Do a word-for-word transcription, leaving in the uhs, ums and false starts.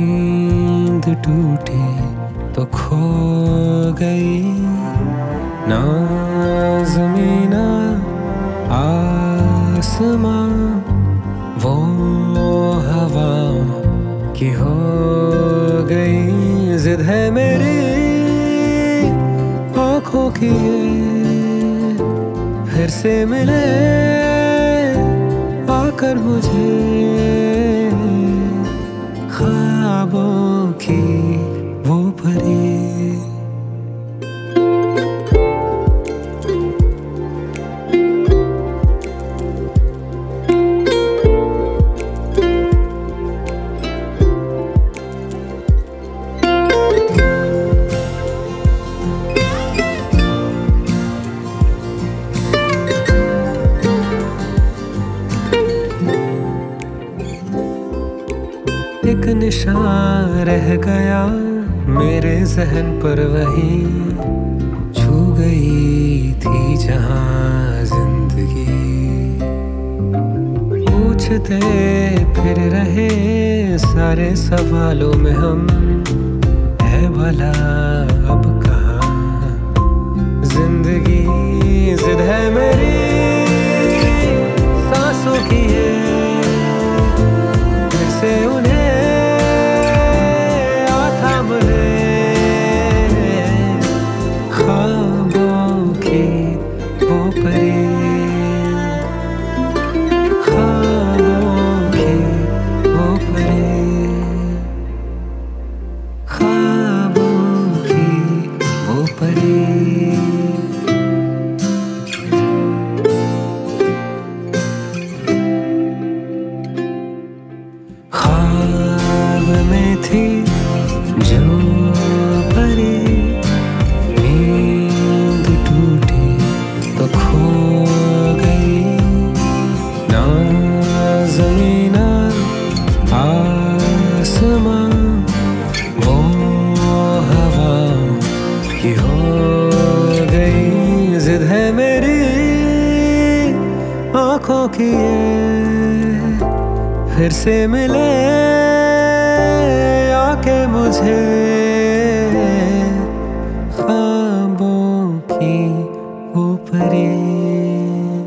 नींद टूटी तो खो गई, ना ज़मीं ना आसमां, वो हवा की हो गई। जिद है मेरी आँखों की ये फिर से मिले आकर मुझे, ख्वाबों की वो परी। एक निशान रह गया मेरे ज़हन पर, वही छू गई थी जहां जिंदगी। पूछते फिर रहे सारे सवालों में हम, है भला अब कहाँ जिंदगी। जिद है मेरी सांसों की ये फिर से उन्हें ख्वाबों की वो परी, ख्वाबों की वो परी, ख्वाबों की वो परी। ख्वाब में थी जो परी, नींद टूटी तो खो गई, ना ज़मीं ना आसमां, वो हवा की हो गई। जिद है मेरी आँखों की ये फिर से मिले आके मुझे, ख्वाबों की वो परी।